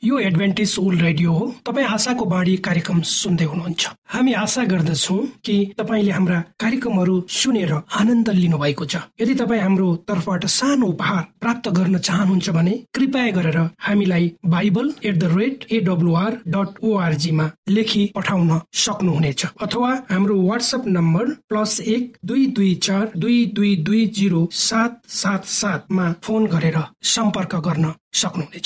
यो Adventist world radio हो। तपाईँ आशाको बाणी कार्यक्रम सुन्दै हुनुहुन्छ। हामी आशा गर्दछौँ कि तपाईँले हाम्रा कार्यक्रमहरू सुनेर आनन्द लिनु भएको छ। यदि तपाईँ हाम्रो तर्फबाट सानो उपहार प्राप्त गर्न चाहनुहुन्छ भने कृपया गरेर हामीलाई bible@awr.org मा लेखी पठाउन सक्नुहुनेछ, अथवा हाम्रो व्हाट्सएप नम्बर +12232220777 मा फोन गरेर सम्पर्क गर्न सक्नुहुनेछ।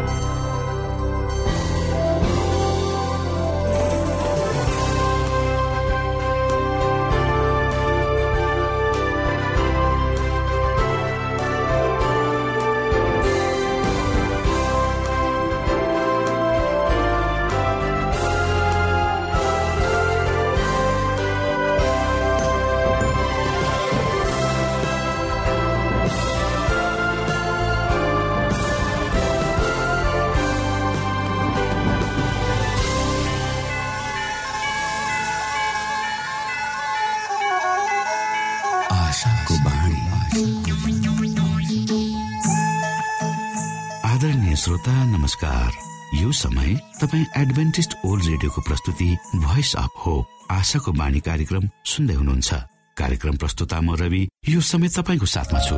आदरणीय श्रोता नमस्कार। यो समय तपाईँ एडभेन्टिस्ट वर्ल्ड रेडियोको प्रस्तुति भोइस अफ होप आशाको बाणी कार्यक्रम सुन्दै हुनुहुन्छ। कार्यक्रम प्रस्तुता म रवि यो समय तपाईँको साथमा छु।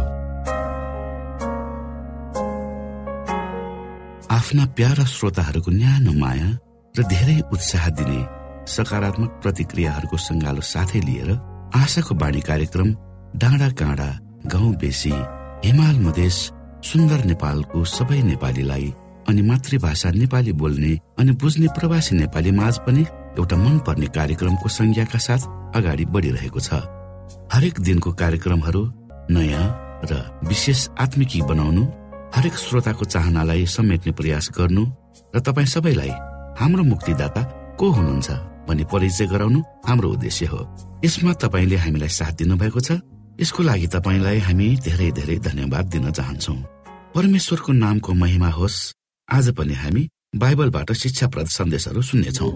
आफ्ना प्यारा श्रोताहरूको न्यानो माया र धेरै उत्साह दिने सकारात्मक प्रतिक्रियाहरूको सङ्गालो साथै लिएर आशाको बाणी कार्यक्रम डाँडा काँडा गाउँ बेसी हिमाल मधेस सुन्दर नेपालको सबै नेपालीलाई अनि मातृभाषा नेपाली बोल्ने अनि बुझ्ने प्रवासी नेपाली माझ पनि एउटा मनपर्ने कार्यक्रमको संज्ञाका साथ अगाडि बढिरहेको छ। हरेक दिनको कार्यक्रमहरू नयाँ र विशेष आत्मिकी बनाउनु, हरेक श्रोताको चाहनालाई समेट्ने प्रयास गर्नु र तपाईँ सबैलाई हाम्रो मुक्तिदाता को हुनुहुन्छ भनी परिचय गराउनु हाम्रो उद्देश्य हो। यसमा तपाईँले हामीलाई साथ दिनुभएको छ। यसको लागि तपाईँलाई हामी धेरै धेरै धन्यवाद दिन चाहन्छौँ। परमेश्वरको नामको महिमा होस्। आज पनि हामी बाइबलबाट शिक्षाप्रद सन्देशहरू सुन्नेछौँ।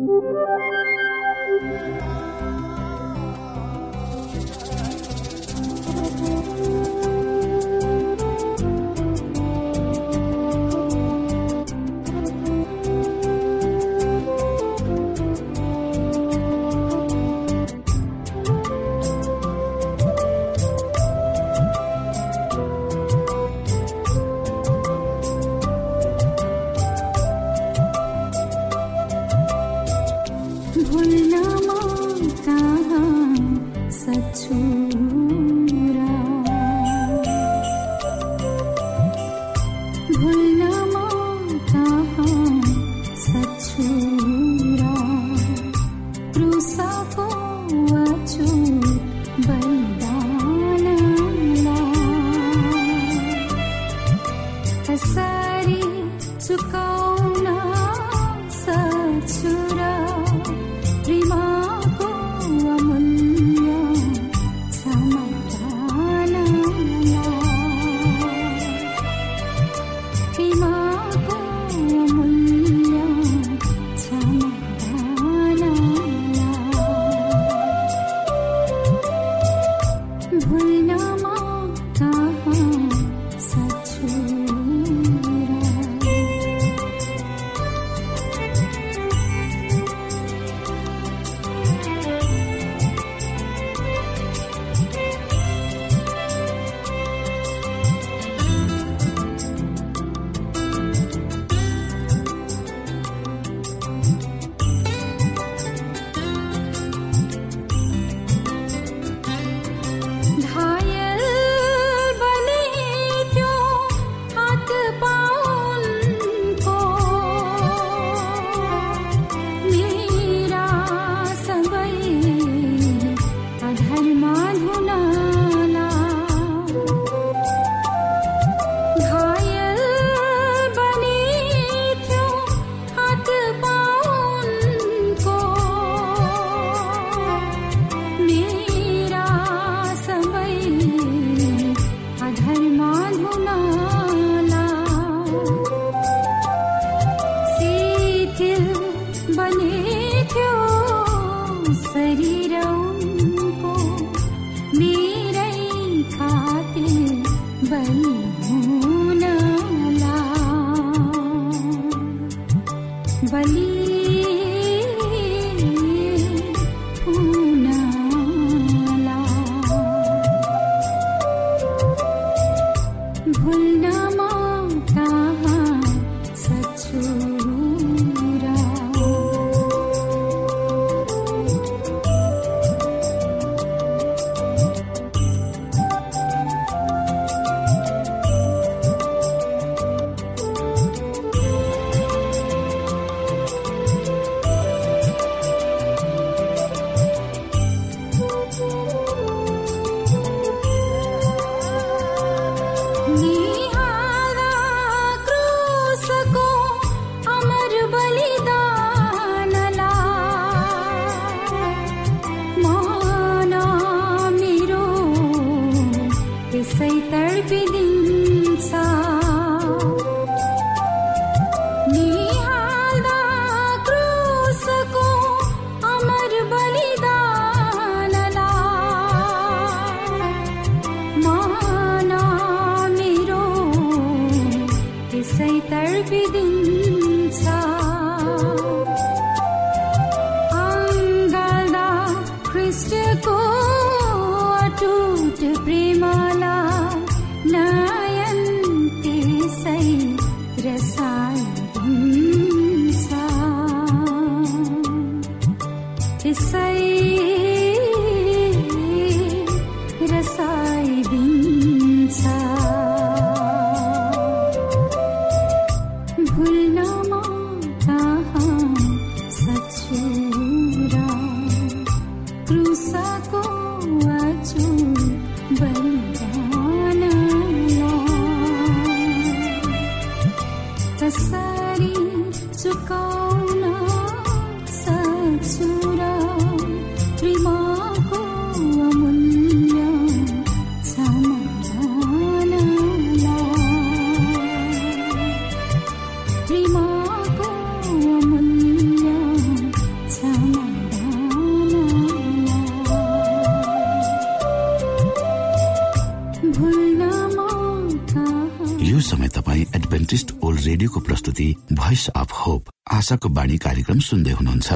यो समय तपाईँ एडभेन्टिस्ट ओल्ड रेडियोको प्रस्तुति भोइस अफ होप आशाको बाणी कार्यक्रम सुन्दै हुनुहुन्छ।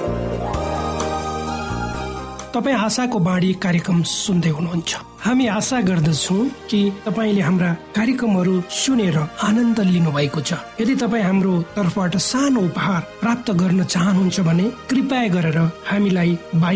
तपाईँ आशाको बाणी कार्यक्रम सुन्दै हुनुहुन्छ। हामी आशा गर्दछौँ कि तपाईँले हाम्रा कार्यक्रमहरू सुनेर आनन्द लिनुभएको छ। यदि तपाईँ हाम्रो तर्फबाट सानो उपहार प्राप्त गर्न चाहनुहुन्छ भने कृपया गरेर हामीलाई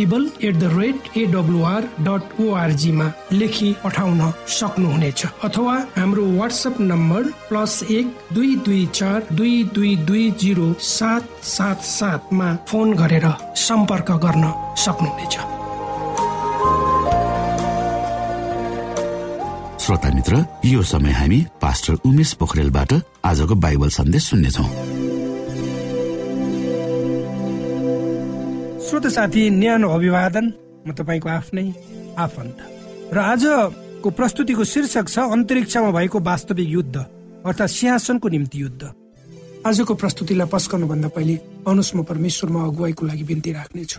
bible@awr.org मा लेखी पठाउन सक्नुहुनेछ अथवा हाम्रो व्हाट्सएप नम्बर +1 224 2220 777 मा फोन गरेर सम्पर्क गर्न सक्नुहुनेछ। श्रोता मित्र, यो समय हामी पास्टर उमेश पोखरेलबाट आजको बाइबल सन्देश सुन्नेछौँ। श्रोता साथी, न्यानो अभिवादन। म तपाईको आफ्नै आफन्त र आजको प्रस्तुतिको शीर्षक छ अन्तरिक्षमा भएको वास्तविक युद्ध अर्थात् सिंहासनको निम्ति युद्ध। आजको प्रस्तुतिलाई पस्कनु भन्दा पहिले आउनुहोस् म परमेश्वरमा अगुवाईको लागि बिन्ती राख्नेछु।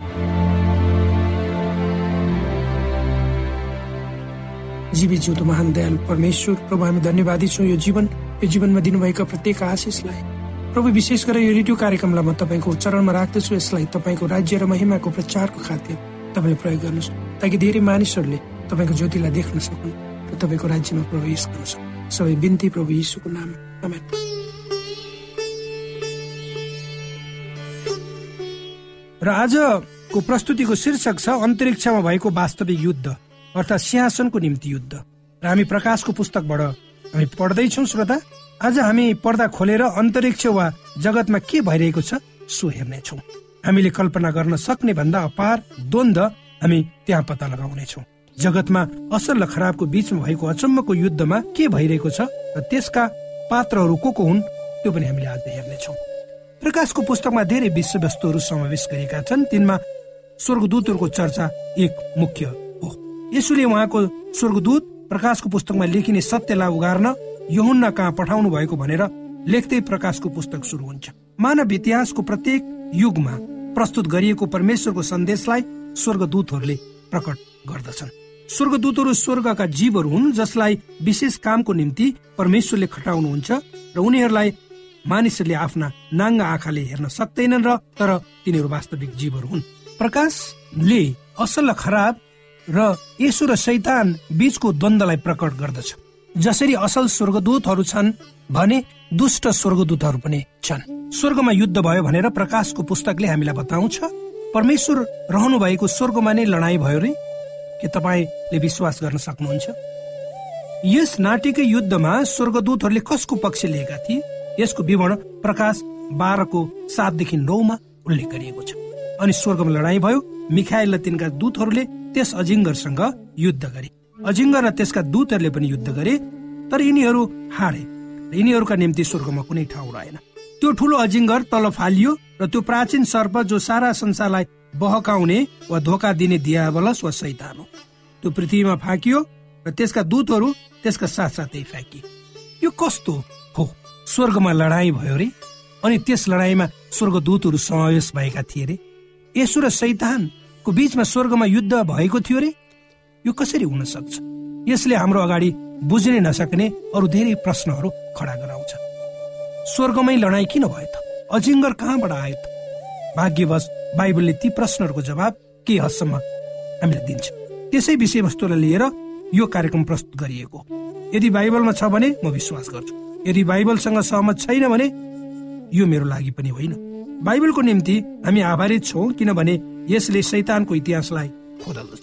जीवी जिउँदो महान दयालु परमेश्वर प्रभु, हामी धन्यवादी छौँ यो जीवनमा दिनुभएका प्रत्येक आशिषलाई। प्रभु, विशेष गरेर यो रेडियो कार्यक्रमलाई म तपाईँको चरणमा राख्दछु। यसलाई तपाईँको राज्य र महिमाको प्रचारको खातिर तपाईँले प्रयोग गर्नुहोस्, ताकि धेरै मानिसहरूले तपाईँको ज्योतिलाई देख्न सकुन् र तपाईँको राज्यमा प्रवेश गर्न सकुन्। सबै बिन्ती प्रभु यीशुको नाम, आमेन। र आजको प्रस्तुतिको शीर्षक छ अन्तरिक्षमा भएको वास्तविक युद्ध अर्थात् सिंहासनको निम्ति युद्ध। र हामी प्रकाशको पुस्तकबाट हामी पढ्दैछौँ। श्रोता, आज हामी पर्दा खोलेर अन्तरिक्ष वा जगतमा के भइरहेको छ सो हेर्नेछौँ। हामीले कल्पना गर्न सक्ने भन्दा अपार द्वन्द्व हामी त्यहाँ पत्ता लगाउनेछौँ। जगतमा असल र खराबको बीचमा भएको अचम्मको युद्धमा के भइरहेको छ र त्यसका पात्रहरू को हुन् त्यो पनि हामीले आज हेर्नेछौँ। प्रकाशको पुस्तकमा धेरै विषयवस्तुहरू समावेश गरिएका छन्। तिनमा स्वर्गदूतहरूको चर्चा एक मुख्य हो। यसुले उहाँको स्वर्गदूत प्रकाशको पुस्तकमा लेखिने सत्यलाई उगार्न यूहन्ना कहाँ पठाउनु भएको भनेर लेख्दै प्रकाशको पुस्तक सुरु हुन्छ। मानव इतिहासको प्रत्येक युगमा प्रस्तुत गरिएको परमेश्वरको सन्देशलाई स्वर्गदूतहरूले प्रकट गर्दछन्। स्वर्गदूतहरू स्वर्गका जीवहरू हुन् जसलाई विशेष कामको निम्ति परमेश्वरले खटाउनुहुन्छ र उनीहरूलाई मानिसहरूले आफ्ना नाङ्गा आँखाले हेर्न सक्दैनन् र तर तिनीहरू वास्तविक जीवहरू हुन्। प्रकाशले असल र खराब र येशू र शैतान बीचको द्वन्द्वलाई प्रकट गर्दछ। जसरी असल स्वर्गदूतहरू छन् भने दुष्ट स्वर्गदूतहरू पनि छन्। स्वर्गमा युद्ध भयो भनेर प्रकाशको पुस्तकले हामीलाई बताउँछ। परमेश्वर रहनु भएको स्वर्गमा नै लडाईँ भयो रे, के तपाईले विश्वास गर्न सक्नुहुन्छ? यस नाटकीय युद्धमा स्वर्गदूतहरूले कसको पक्ष लिएका थिए? यसको विवरण प्रकाश 12:7-9 उल्लेख गरिएको छ। अनि स्वर्गमा लडाईँ भयो। मिखाएल र तिनका दूतहरूले त्यस अजिङ्गरसँग युद्ध गरे। अजिङ्गर र त्यसका दूतहरूले पनि युद्ध गरे, तर यिनीहरू हारे। यिनीहरूका निम्ति स्वर्गमा कुनै ठाउँ रहेन। त्यो ठुलो अजिङ्गर तल फालियो र त्यो प्राचीन सर्प जो सारा संसारलाई बहकाउने वा धोका दिने दियाबलस वा शैतान हो, त्यो पृथ्वीमा फ्याँकियो र त्यसका दूतहरू त्यसका साथसाथै फ्याँकिए। यो कस्तो हो? स्वर्गमा लडाईँ भयो रे, अनि त्यस लडाईँमा स्वर्गदूतहरू समावेश भएका थिए रे। येशू र शैतानको बीचमा स्वर्गमा युद्ध भएको थियो रे। यो कसरी हुन सक्छ? यसले हाम्रो अगाडि बुझ्नै नसक्ने अरू धेरै प्रश्नहरू खडा गराउँछ। स्वर्गमै लडाईँ किन भयो त? अजिङ्गर कहाँबाट आयो त? भाग्यवश बाइबलले ती प्रश्नहरूको जवाब के हदसम्म हामीलाई दिन्छ। त्यसै विषयवस्तुलाई लिएर यो कार्यक्रम प्रस्तुत गरिएको। यदि बाइबलमा छ भने म विश्वास गर्छु, यदि बाइबलसँग सहमत छैन भने यो मेरो लागि पनि होइन। बाइबलको निम्ति हामी आभारी छौँ, किनभने यसले शैतानको इतिहासलाई खोदल्दछ।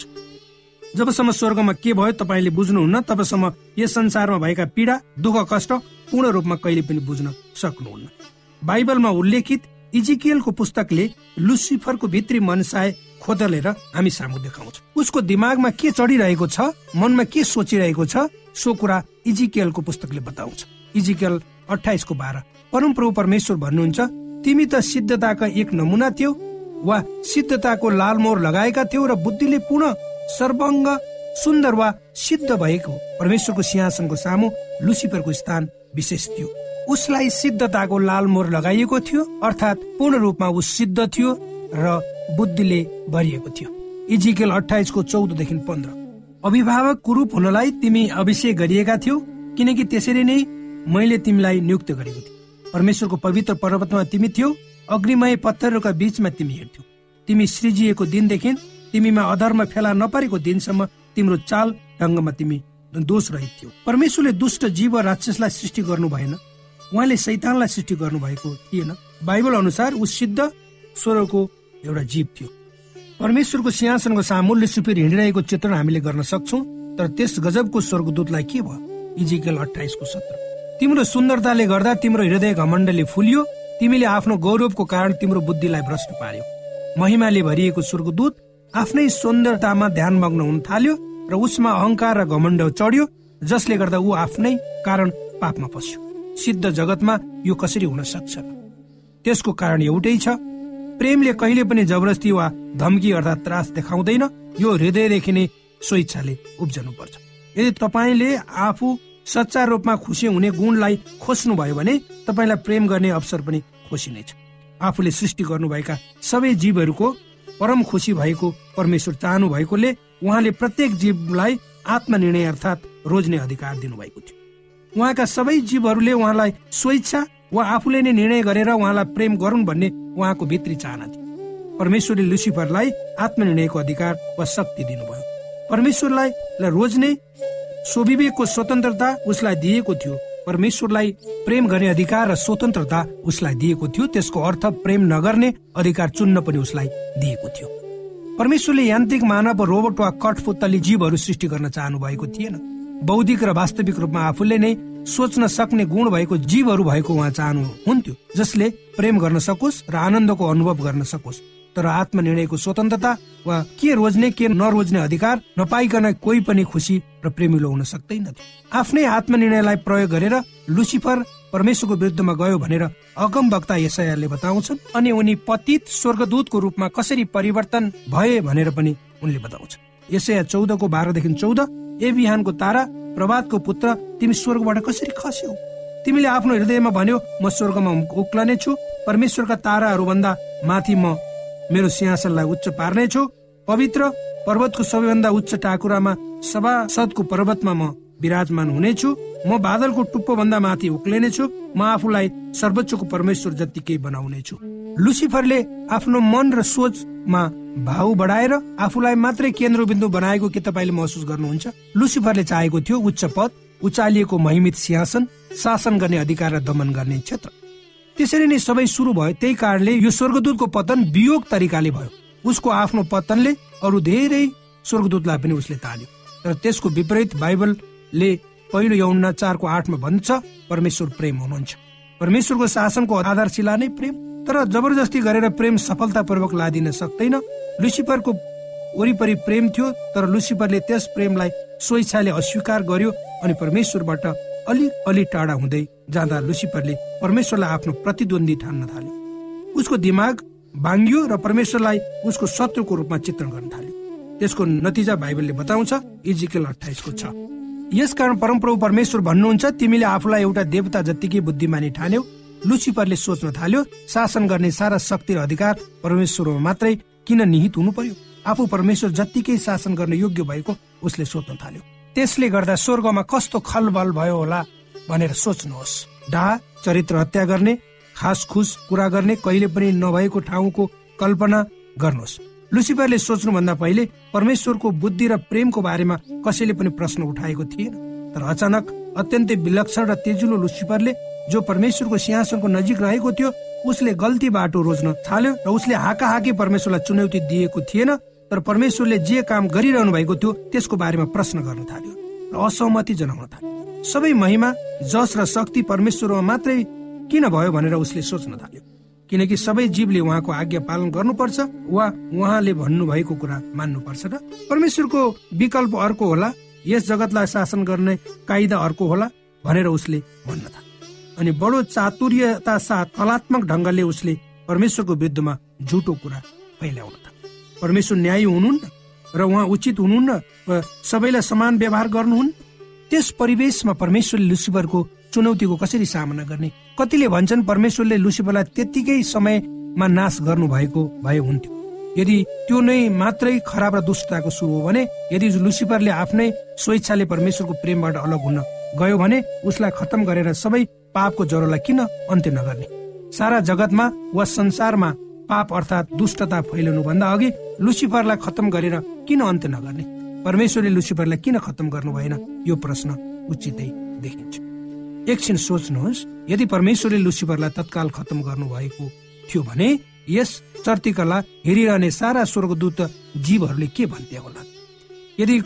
जबसम्म स्वर्गमा के भयो तपाईले बुझ्नुहुन्न, तबसम्म यस संसारमा भएका पीडा, दुःख, कष्ट पूर्ण रूपमा कहिले पनि बुझ्न सक्नुहुन्न। बाइबलमा उल्लेखित इजिकियलको पुस्तकले लुसिफरको भित्री मनसाय खोदलेर हामी सामु देखाउँछ। उसको दिमागमा के चढिरहेको छ, मनमा के सोचिरहेको छ, सो कुरा इजिकियलको पुस्तकले बताउँछ। इजिकियल 28:12 परमप्रभु परमेश्वर भन्नुहुन्छ, तिमी त सिद्धताका एक नमुना थियौ वा सिद्धताको लालमोहर लगाएका थियौ र बुद्धिले पूर्ण सर्वाङ्ग सुन्दर वा सिद्ध भएको परमेश्वरको सिंहासनको सामु लुसिफरको स्थान विशेष थियो। उसलाई सिद्धताको लालमोहर लगाइएको थियो, अर्थात् पूर्ण रूपमा ऊ सिद्ध थियो र बुद्धिले भरिएको थियो। इजिकियल 28:14-15 अभिभावक कुरूप हुनलाई तिमी अभिषेक गरिएका थियौ, किनकि त्यसरी नै मैले तिमीलाई नियुक्त गरेको थिएँ। परमेश्वरको पवित्र पर्वतमा तिमी थियौ, अग्निमय पत्थरहरूका बीचमा तिमी हिँड्थ्यौ। तिमी सृजिएको दिनदेखि तिमीमा अधर्म फेला नपरेको दिनसम्म तिम्रो चाल ढङ्गमा तिमी दोष रहित थियौ। परमेश्वरले दुष्ट जीव र राक्षसलाई सृष्टि गर्नु भएन, उहाँले शैतानलाई सृष्टि गर्नु भएको थिएन। बाइबल अनुसार ऊ सिद्ध स्वरको एउटा जीव थियो। परमेश्वरको सिंहासनको सामु लुसिफर हिँडिरहेको चित्रण हामीले गर्न सक्छौँ, तर त्यस गजबको स्वर्गदूतलाई के भयो? इजिकियल 28:17 तिम्रो सुन्दरताले गर्दा तिम्रो हृदय घमण्डले फुल्यो, तिमीले आफ्नो गौरवको कारण तिम्रो बुद्धिलाई भ्रष्ट पार्यो। महिमाले भरिएको स्वर्गदूत आफ्नै सुन्दरतामा ध्यानमग्न हुन थाल्यो र उसमा अहंकार र घमण्ड चढ्यो, जसले गर्दा ऊ आफ्नै कारण पापमा पस्यो। सिद्ध जगतमा यो कसरी हुन सक्छ? त्यसको कारण एउटै छ, प्रेमले कहिले पनि जबरजस्ती वा धम्की अर्थात् त्रास देखाउँदैन। यो हृदयदेखि नै स्वेच्छाले उब्जनु पर्छ। यदि तपाईले आफू सच्चा रूपमा खुसी हुने गुणलाई खोज्नु भयो भने तपाईलाई प्रेम गर्ने अवसर पनि खोसिनेछ। आफूले सृष्टि गर्नुभएका सबै जीवहरूको परम खुसी भएको परमेश्वर चाहनु भएकोले उहाँले प्रत्येक जीवलाई आत्मनिर्णय अर्थात् रोज्ने अधिकार दिनुभएको थियो। उहाँका सबै जीवहरूले उहाँलाई स्वेच्छा वा आफूले नै निर्णय गरेर उहाँलाई प्रेम गरून् भन्ने उहाँको भित्री चाहना थियो। परमेश्वरले लुसिफरलाई आत्मनिर्णयको अधिकार वा शक्ति दिनुभयो। परमेश्वरलाई रोज्ने स्वविवेकको स्वतन्त्रता उसलाई दिएको थियो। परमेश्वरलाई प्रेम गर्ने अधिकार र स्वतन्त्रता उसलाई दिएको थियो। त्यसको अर्थ प्रेम नगर्ने अधिकार चुन्न पनि उसलाई दिएको थियो। परमेश्वरले यान्त्रिक मानव रोबोट वा कठपुतली जीवहरू सृष्टि गर्न चाहनु भएको थिएन। बौद्धिक र वास्तविक रूपमा आफूले नै सोच्न सक्ने गुण भएको जीवहरू भएको उहाँ चाहनुहुन्थ्यो, जसले प्रेम गर्न सकोस् र आनन्दको अनुभव गर्न सकोस्। तर आत्मनिर्णयको स्वतन्त्रता वा के रोज्ने के नरोज्ने अधिकार नपाइकन कोही पनि खुसी र प्रेमिलो हुन सक्दैन थियो। आफ्नै आत्मनिर्णयलाई प्रयोग गरेर लुसिफर परमेश्वरको विरुद्धमा गयो भनेर अगमवक्ता यशायाले बताउँछन्। अनि उनी पतित स्वर्गदूतको रूपमा कसरी परिवर्तन भए भनेर पनि उनले बताउँछ। यशाया 14:12-14 ए बिहानको तारा, प्रभातको पुत्र, तिमी स्वर्गबाट कसरी खस्यौ? तिमीले आफ्नो हृदयमा भन्यो, म स्वर्गमा उक्लने छु, परमेश्वरका ताराहरू भन्दा माथि म मेरो सिंहासनलाई उच्च पार्ने छु, पवित्र पर्वतको सबैभन्दा उच्च टाकुरामा सभासदको पर्वतमा म विराजमान हुनेछु। म बादलको टुप्पो भन्दा माथि उक्लिनेछु, म आफूलाई सर्वोच्चको परमेश्वर जत्तिकै बनाउनेछु। लुसिफरले आफ्नो मन र सोचमा भाव बढाएर आफूलाई मात्रै केन्द्रबिन्दु बनाएको के तपाईँले महसुस गर्नुहुन्छ? लुसिफरले चाहेको थियो उच्च पद, उचालिएको महिमित सिंहासन, शासन गर्ने अधिकार र दमन गर्ने क्षेत्र। त्यसरी नै सबै सुरु भयो। त्यही कारणले यो स्वर्गदूतको पतन वियोग तरिकाले भयो। उसको आफ्नो पतनले अरू धेरै स्वर्गदूतलाई पनि उसले तान्यो। तर त्यसको विपरीत बाइबलले पहिलो यूहन्ना 4:8 भन्छ, परमेश्वर प्रेम हुनुहुन्छ। परमेश्वरको शासनको आधारशिला नै प्रेम। तर जबरजस्ती गरेर प्रेम सफलतापूर्वक लादिन सक्दैन। लुसिफरको वरिपरि प्रेम थियो, तर लुसिफरले त्यस प्रेमलाई स्वेच्छाले अस्वीकार गर्यो अनि परमेश्वरबाट अलि टाढा हुँदै जाँदा लुसिफरले परमेश्वरलाई आफ्नो प्रतिद्वन्दी ठान्न थाल्यो। उसको दिमाग भाङ्गियो र परमेश्वरलाई उसको शत्रुको रूपमा चित्रण गर्न थाल्यो। त्यसको नतिजा बाइबलले बताउँछ, इजिकेल 28:6। यसकारण परमप्रभु परमेश्वर भन्नुहुन्छ, तिमीले आफूलाई एउटा देवता जत्तिकै बुद्धिमानी ठान्यौ। लुसिफरले सोच्न थाल्यो, शासन गर्ने सारा शक्ति र अधिकार परमेश्वरमा मात्रै किन निहित हुनु पर्यो? आफू परमेश्वर जत्तिकै शासन गर्न योग्य भएको उसले सोच्न थाल्यो। त्यसले गर्दा स्वर्गमा कस्तो खलबल भयो होला भनेर सोच्नुहोस्। डाहा, चरित्र हत्या गर्ने, खासखुस कुरा गर्ने, कहिले पनि नभएको ठाउँको कल्पना गर्नुहोस्। लुसिफरले सोच्नुभन्दा पहिले परमेश्वरको बुद्धि र प्रेमको बारेमा कसैले पनि प्रश्न उठाएको थिएन। तर अचानक अत्यन्तै विलक्षण र तेजिलो लुसिफरले, जो परमेश्वरको सिंहासनको नजिक रहेको थियो, उसले गल्ती बाटो रोज्न थाल्यो र उसले हाकाहाकी परमेश्वरलाई चुनौती दिएको थिएन। तर परमेश्वरले जे काम गरिरहनु भएको थियो त्यसको बारेमा प्रश्न गर्न थाल्यो र असहमति जनाउन थाल्यो। सबै महिमा, जस र शक्ति परमेश्वरमा मात्रै किन भयो भनेर उसले सोच्न थाल्यो, किनकि सबै जीवले उहाँको आज्ञा पालन गर्नुपर्छ वा उहाँले भन्नुभएको कुरा मान्नुपर्छ र परमेश्वरको विकल्प अर्को होला, यस जगतलाई शासन गर्ने कायदा अर्को होला भनेर उसले भन्न थाल्यो। अनि बडो चातुर्यता साथ कलात्मक ढंगले उसले परमेश्वरको विरुद्धमा झुटो कुरा फैलाउन थाल्यो। परमेश्वर न्यायी हुनुहुन्न र उहाँ उचित हुनुहुन्न र सबैलाई समान व्यवहार गर्नुहुन्न। त्यस परिवेशमा परमेश्वरले लुसिफरको चुनौतीको कसरी सामना गर्ने? कतिले भन्छन् परमेश्वरले लुसिफरलाई त्यतिकै समयमा नाश गर्नु भएको भए हुन्थ्यो। यदि त्यो नै मात्रै खराब र दुष्टताको सुरु हो भने, यदि लुसिफरले आफ्नै स्वेच्छाले परमेश्वरको प्रेमबाट अलग हुन गयो भने उसलाई खत्तम गरेर सबै पापको ज्वरोलाई किन अन्त्य नगर्ने? सारा जगतमा वा संसारमा पाप अर्थात दुष्टता फैलनु भन्दा अघि लुसिफरलाई खत्तम गरेर किन अन्त्य नगर्ने? परमेश्वरले लुसिफरलाई किन खत्तम गर्नु भएन? यो प्रश्न उचितै देखिन्छ। एकछिन सोच्नुहोस्, यदि परमेश्वरले लुसिफरलाई तत्काल खत्तम गर्नु भएको थियो भने यस चर्तिकालाई हेरिरहने सारा स्वर्गदूत जीवहरूले के भन्थे होला? यदि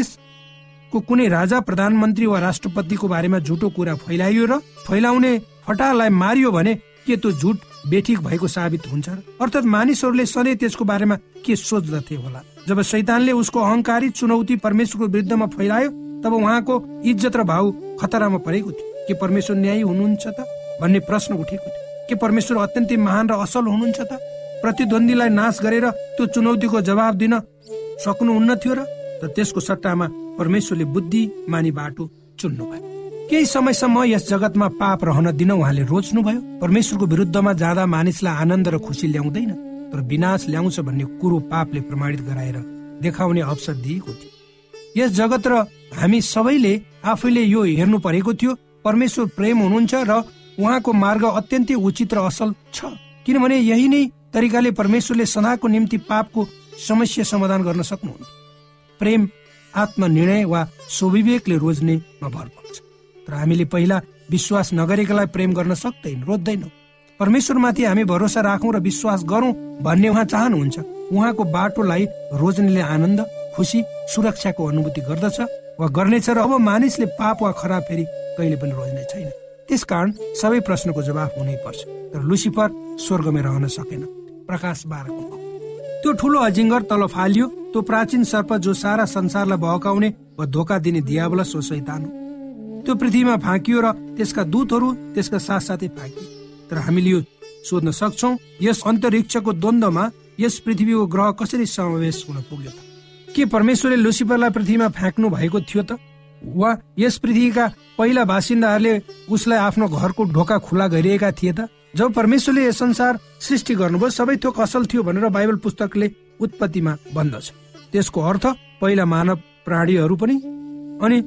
देशको कुनै राजा, प्रधानमन्त्री वा राष्ट्रपतिको बारेमा झुटो कुरा फैलाइयो र फैलाउने फटालाई मारियो भने के त्यो झुट बेठिक भएको साबित हुन्छ? अर्थात् मानिसहरूले सधैँ त्यसको बारेमा के सोच्दथे होला? जब शैतानले उसको अहंकारी चुनौती परमेश्वरको विरुद्धमा फैलायो, तब उहाँको इज्जत र भाव खतरामा परेको थियो। के परमेश्वर न्यायी हुनुहुन्छ त भन्ने प्रश्न उठेको थियो। के परमेश्वर अत्यन्तै महान र असल हुनुहुन्छ त? प्रतिद्वन्दीलाई नाश गरेर त्यो चुनौतीको जवाब दिन सक्नुहुन्न थियो र? त त्यसको सट्टामा परमेश्वरले बुद्धिमानी बाटो चुन्नु भयो। केही समयसम्म यस जगतमा पाप रहन दिन उहाँले रोज्नुभयो। परमेश्वरको विरुद्धमा जाँदा मानिसलाई आनन्द र खुसी ल्याउँदैन, तर विनाश ल्याउँछ भन्ने कुरो पापले प्रमाणित गराएर देखाउने अवसर दिएको थियो। यस जगत र हामी सबैले आफैले यो हेर्नु परेको थियो, परमेश्वर प्रेम हुनुहुन्छ र उहाँको मार्ग अत्यन्तै उचित र असल छ, किनभने यही नै तरिकाले परमेश्वरले सदाको निम्ति पापको समस्या समाधान गर्न सक्नुहुन्छ। प्रेम आत्मनिर्णय वा स्वविवेकले रोज्नेमा भर पर्छ। तर हामीले पहिला विश्वास नगरेकालाई प्रेम गर्न रोज्दैनौँ। परमेश्वरमाथि हामी भरोसा राखौँ र विश्वास गरौँ भन्ने उहाँ चाहनुहुन्छ। उहाँको बाटोलाई रोज्नेले आनन्द, खुसी, सुरक्षाको अनुभूति गर्दछ वा गर्नेछ र अब मानिसले पाप वा खराब फेरि कहिले पनि रोज्ने छैन। त्यसकारण सबै प्रश्नको जवाफ हुनै पर्छ। तर लुसिफर स्वर्गमा रहन सकेन। प्रकाश 12 त्यो ठुलो अजिङ्गर तल फालियो, त्यो प्राचीन सर्प जो सारा संसारलाई बहकाउने वा धोका दिने दियावलस वा शैतान हो। त्यो पृथ्वीमा फाँकियो र त्यसका दूतहरू त्यसका साथसाथै फाँकिए। तर हामीले यो सोध्न सक्छौं, यस अन्तरिक्षको द्वन्द्वमा यस पृथ्वीको ग्रह कसरी समावेश हुन पुग्यो त? के परमेश्वरले लुसिफरलाई पृथ्वीमा फ्याँक्नु भएको थियो त? वा यस पृथ्वीका पहिला बासिन्दाहरूले उसलाई आफ्नो घरको ढोका खुला गरिएका थिए त? जब परमेश्वरले यस संसार सृष्टि गर्नुभयो, सबै थोक असल थियो भनेर बाइबल पुस्तकले उत्पत्तिमा भन्दछ। त्यसको अर्थ पहिला मानव प्राणीहरू पनि अनि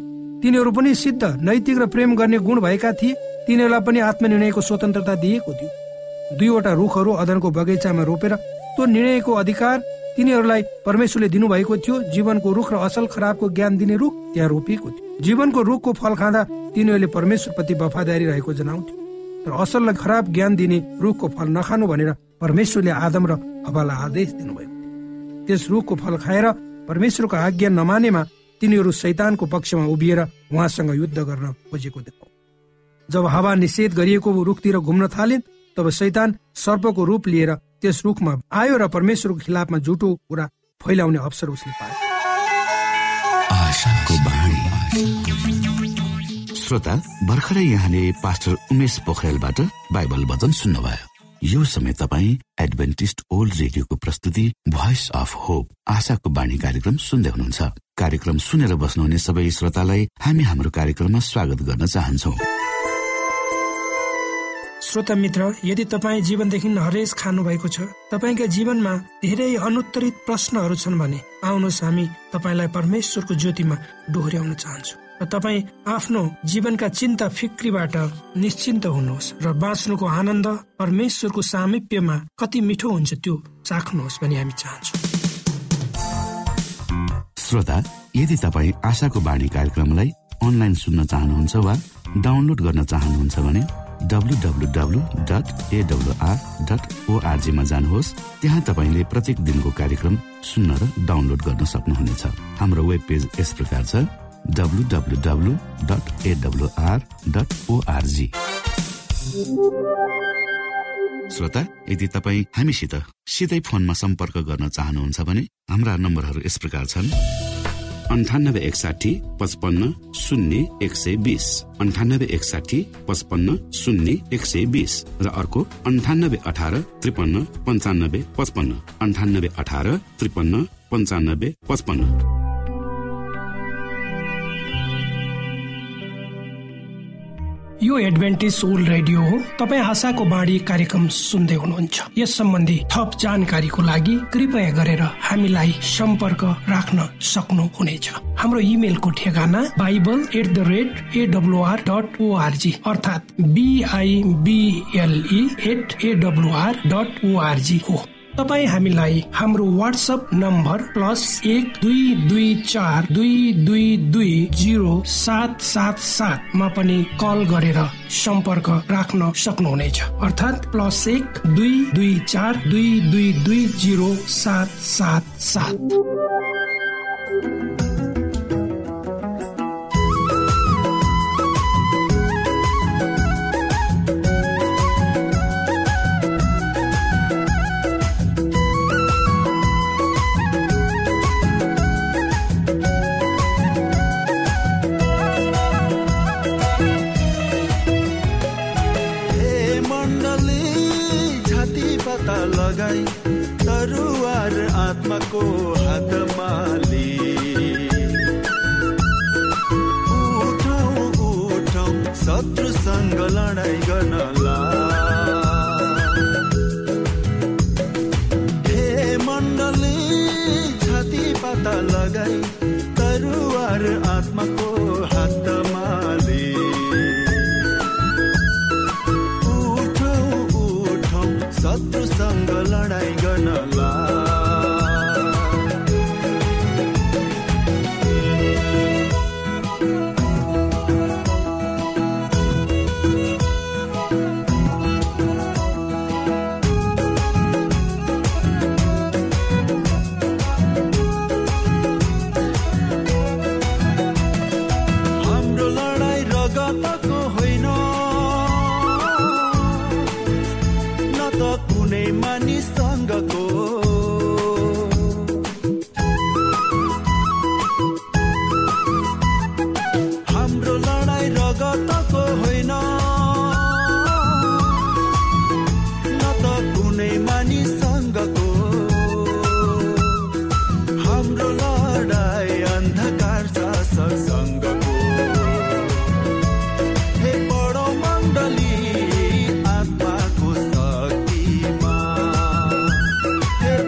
तिनीहरू पनि सिद्ध, नैतिक र प्रेम गर्ने गुण भएका थिए। तिनीहरूलाई पनि आत्मनिर्णयको स्वतन्त्रता दिएको थियो। 2वटा रुखहरू अदनको बगैँचामा रोपेर त्यो निर्णयको अधिकार तिनीहरूलाई परमेश्वरले दिनुभएको थियो। जीवनको रुख र असल खराबको ज्ञान दिने रुख त्यहाँ रोपिएको थियो। जीवनको रुखको फल खाँदा तिनीहरूले परमेश्वरप्रति वफादारी रहेको जनाउँथ्यो। तर असल र खराब ज्ञान दिने रुखको फल नखानु भनेर परमेश्वरले आदम र हव्वालाई आदेश दिनुभएको थियो। त्यस रुखको फल खाएर परमेश्वरको आज्ञा नमानेमा तिनीहरू शैतानको पक्षमा उभिएर उहाँसँग युद्ध गर्न खोजेको देखौ। जब हवा निषेध गरिएको रुखतिर घुम्न थालिन्, तब शैतान सर्पको रूप लिएर त्यस रुखमा आयो र परमेश्वरको खिलाफमा झुटो कुरा फैलाउने अवसर उसले पायो। श्रोता, भर्खरै यहाँले पास्टर उमेश पोखरेलबाट बाइबल वचन सुन्नुभयो। यो समय तपाईँ एडभेन्टिस्ट ओल्ड रेडियोको प्रस्तुति भोइस अफ होप आशाको बाणी कार्यक्रम सुन्दै हुनुहुन्छ। कार्यक्रम सुनेर बस्नुहुने सबै श्रोतालाई हामी हाम्रो कार्यक्रममा स्वागत गर्न चाहन्छौँ। श्रोता मित्र, यदि तपाईँ जीवनदेखि हरेस खानु भएको छ, तपाईँका जीवनमा धेरै अनुत्तरित प्रश्नहरू छन् भने आउनुहोस् हामी तपाईँलाई परमेश्वरको ज्योतिमा डोहोर्याउन चाहन्छौँ र तपाईँ आफ्नो जीवनका चिन्ता फिक्रीबाट निश्चिन्त हुनुहोस् र बाँच्नुको आनन्द परमेश्वरको सामिप्यमा कति मिठो हुन्छ त्यो चाख्नुहोस् भनी हामी चाहन्छौँ। श्रोता, यदि तपाईँ आशाको बाणी कार्यक्रमलाई अनलाइन सुन्न चाहनुहुन्छ वा डाउनलोड गर्न चाहनुहुन्छ भने www.awr.org मा जानुहोस्। त्यहाँ तपाईले प्रत्येक दिनको कार्यक्रम सुन्न र डाउनलोड गर्न सक्नुहुनेछ। हाम्रो वेब पेज यस प्रकार छ www.awr.org। श्रोता, यदि तपाईँ हामीसित सिधै फोनमा सम्पर्क गर्न चाहनुहुन्छ भने हाम्रा नम्बरहरू यस प्रकार छन्: 9861 55 0 120, 9861 55 0 120 र अर्को 9818 53 95 55, 9818 53 95 55। यो एडभेन्टिस्ट ओल्ड रेडियो हो। तपाईँ आशाको बाणी कार्यक्रम सुन्दै हुनुहुन्छ। यस सम्बन्धी थप जानकारीको लागि कृपया गरेर हामीलाई सम्पर्क राख्न सक्नुहुनेछ। हाम्रो इमेलको ठेगाना bible@awr.org अर्थात् BIBLE@awr.org हो। तपाईँ हामीलाई हाम्रो व्हाट्सएप नम्बर +1 222 मा पनि कल गरेर सम्पर्क राख्न सक्नुहुनेछ। अर्थात् +1 224 222 0777। तरुवार आत्माको हातमा उठौं उठौं शत्रुसँग लडाई गर्नला। हे मण्डली, छाती पाता लगाई तरुवार आत्माको हातमा शत्रुसँग लडाई गर्नला। हाम्रो लडाई रगतको होइन, कुनै मानिससँगको। हाम्रो लडाई रगतको होइन, न त कुनै मानिससँगको। हाम्रो लडाई अन्धकार शासकसँगको। हे बडो मण्डली, आत्माको शक्तिमा, हे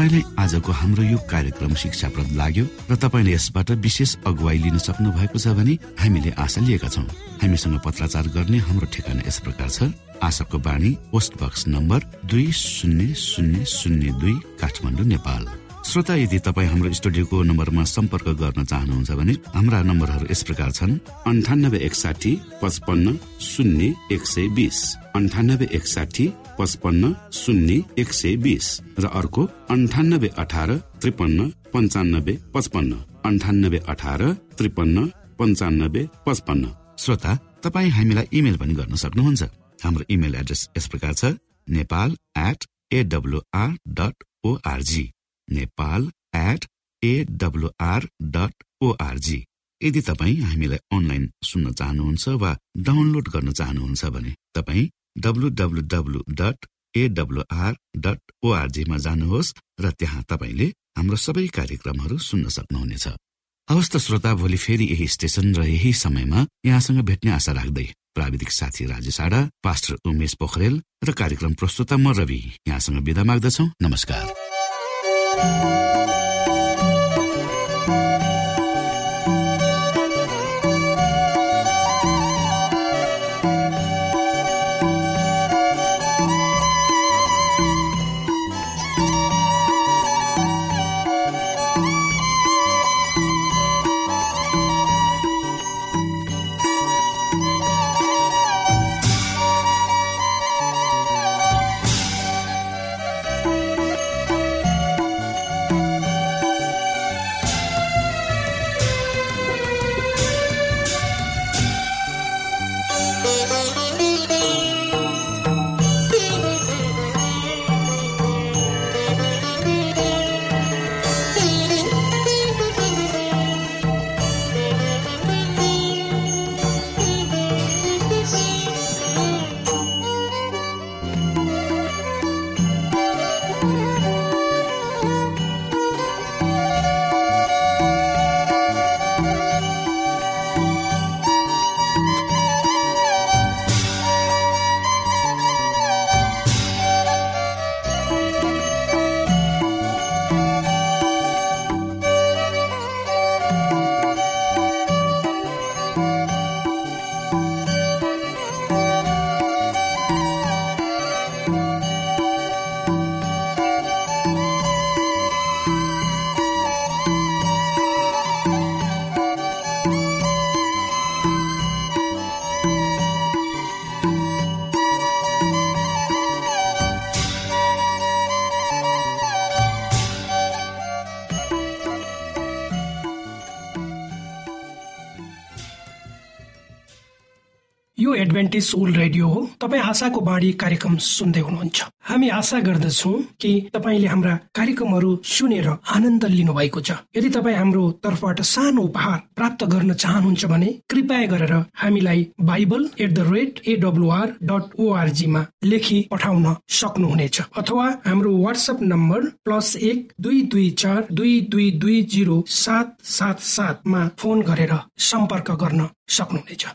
तपाईलाई आजको हाम्रो यो कार्यक्रम शिक्षाप्रद लाग्यो र तपाईले यसबाट विशेष अगुवाई लिन सक्नु भएको छ भने हामीले आशा लिएका छौं। हामीसँग पत्राचार गर्ने हाम्रो ठेगाना यस प्रकार छ। आशाको बाणी, post box number 200002 Kathmandu, Nepal. श्रोता, यदि तपाईँ हाम्रो स्टुडियोको नम्बरमा सम्पर्क गर्न चाहनुहुन्छ भने हाम्रा नम्बरहरू यस प्रकार छन्: 9861 55 0 120, 9861 55 0 120 र अर्को 9818 53 95 55, 9818 53 95 55। श्रोता, तपाईँ हामीलाई इमेल पनि गर्न सक्नुहुन्छ। हाम्रो इमेल एड्रेस यस प्रकार छ: nepal@awr.org, nepal@awr.org। यदि तपाईँ हामीलाई अनलाइन सुन्न चाहनुहुन्छ वा डाउनलोड गर्न चाहनुहुन्छ भने तपाईँ www.awr.org मा जानुहोस् र त्यहाँ तपाईले हाम्रो सबै कार्यक्रमहरू सुन्न सक्नुहुनेछ। हवस् त श्रोता, भोलि फेरि यही स्टेशन र यही समयमा यहाँसँग भेट्ने आशा राख्दै प्राविधिक साथी राजेश आडा, पास्टर उमेश पोखरेल र कार्यक्रम प्रस्तुता म रवि यहाँसँग बिदा माग्दछौ। नमस्कार। यो एडभेन्टिस्ट वर्ल्ड रेडियो हो। तपाईँ आशाको बाणी कार्यक्रम सुन्दै हुनुहुन्छ। हामी आशा गर्दछौँ कि तपाईँले हाम्रा कार्यक्रमहरू सुनेर आनन्द लिनु भएको छ। यदि तपाईँ हाम्रो तर्फबाट सानो उपहार प्राप्त गर्न चाहनुहुन्छ भने कृपया गरेर हामीलाई bible@awr.org मा लेखी पठाउन सक्नुहुनेछ अथवा हाम्रो व्हाट्सएप नम्बर +1 224 2220 777 मा फोन गरेर सम्पर्क गर्न सक्नुहुनेछ।